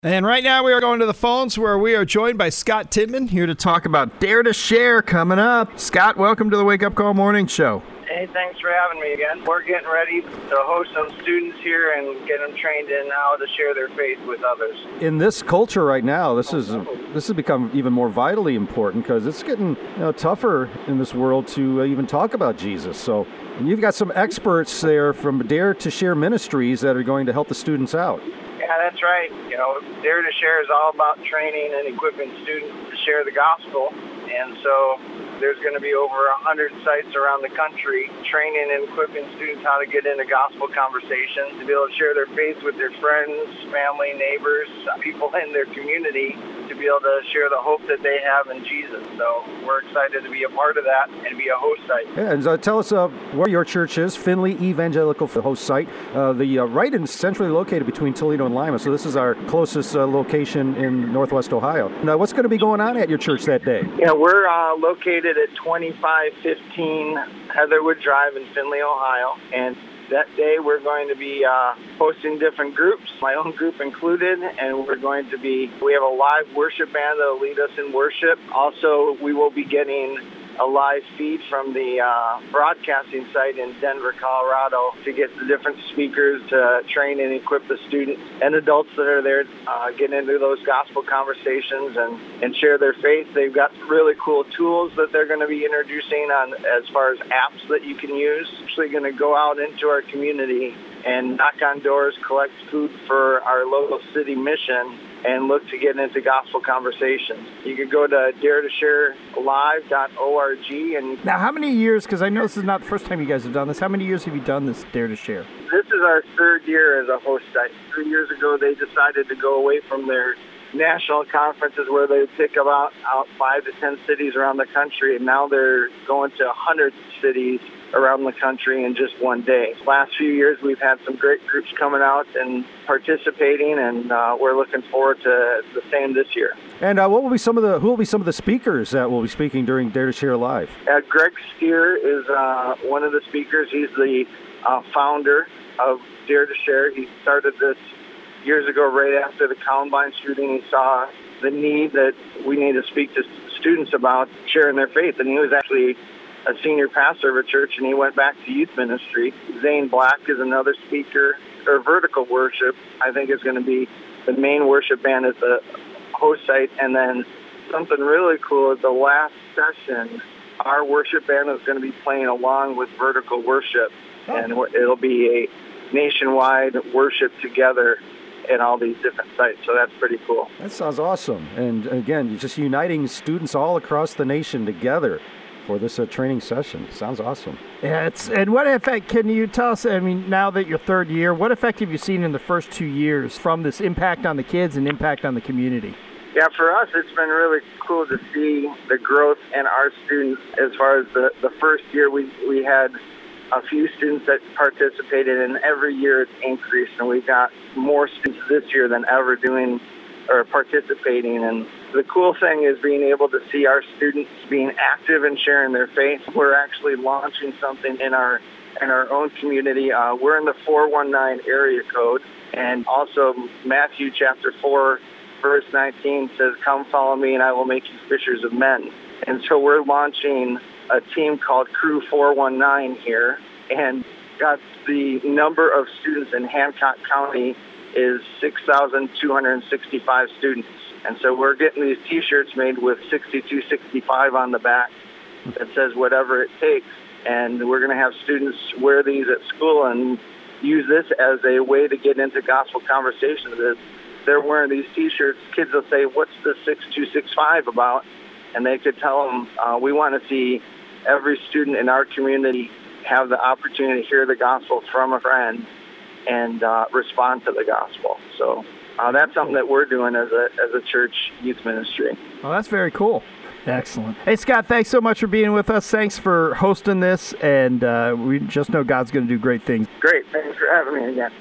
And right now we are going to the phones where we are joined by Scott Tidman here to talk about Dare to Share coming up. Scott, welcome to the Wake Up Call Morning Show. Hey, thanks for having me again. We're getting ready to host some students here and get them trained in how to share their faith with others. In this culture right now, this has become even more vitally important because it's getting tougher in this world to even talk about Jesus. So you've got some experts there from Dare to Share Ministries that are going to help the students out. Yeah, that's right. Dare to Share is all about training and equipping students to share the gospel. And so there's going to be over 100 sites around the country training and equipping students how to get into gospel conversations, to be able to share their faith with their friends, family, neighbors, people in their community, to be able to share the hope that they have in Jesus. So we're excited to be a part of that and be a host site. Yeah, and tell us where your church is, Findlay Evangelical host site, right and centrally located between Toledo and Lima. So this is our closest location in Northwest Ohio. Now, what's going to be going on at your church that day? Yeah, we're located at 2515 Heatherwood Drive in Findlay, Ohio, and that day we're going to be hosting different groups, my own group included, and we have a live worship band that will lead us in worship. Also, we will be getting a live feed from the broadcasting site in Denver, Colorado, to get the different speakers to train and equip the students and adults that are there, get into those gospel conversations and share their faith. They've got really cool tools that they're going to be introducing on as far as apps that you can use. Actually going to go out into our community and knock on doors, collect food for our local city mission, and look to get into gospel conversations. You can go to daretosharelive.org. And now, how many years, because I know this is not the first time you guys have done this, how many years have you done this Dare to Share? This is our third year as a host site. 3 years ago, they decided to go away from their national conferences where they would pick out 5 to 10 cities around the country, and now they're going to 100 cities around the country in just one day. Last few years, we've had some great groups coming out and participating, and we're looking forward to the same this year. And who will be some of the speakers that will be speaking during Dare to Share Live? Greg Stier is one of the speakers. He's the founder of Dare to Share. He started this years ago, right after the Columbine shooting. He saw the need that we need to speak to students about sharing their faith, and he was actually a senior pastor of a church, and he went back to youth ministry. Zane Black is another speaker. Or Vertical Worship, I think, is going to be the main worship band at the host site. And then something really cool is the last session, our worship band is going to be playing along with Vertical Worship, and it'll be a nationwide worship together in all these different sites. So that's pretty cool. That sounds awesome. And again, just uniting students all across the nation together for this training session. Sounds awesome. Yeah, and what effect can you tell us, now that you're third year, what effect have you seen in the first 2 years from this impact on the kids and impact on the community? Yeah, for us, it's been really cool to see the growth in our students. As far as the first year, we had a few students that participated, and every year it's increased, and we've got more students this year than ever doing or participating. And the cool thing is being able to see our students being active and sharing their faith. We're actually launching something in our own community. We're in the 419 area code, and also Matthew chapter 4, verse 19 says, "Come follow me and I will make you fishers of men." And so we're launching a team called Crew 419 here, and got the number of students in Hancock County is 6,265 students. And so we're getting these T-shirts made with 6265 on the back that says whatever it takes. And we're going to have students wear these at school and use this as a way to get into gospel conversations. As they're wearing these T-shirts, kids will say, "What's the 6265 about?" And they could tell them, we want to see every student in our community have the opportunity to hear the gospel from a friend and respond to the gospel. So that's something that we're doing as a church youth ministry. Well, that's very cool. Excellent. Hey, Scott, thanks so much for being with us. Thanks for hosting this, and we just know God's going to do great things. Great. Thanks for having me again.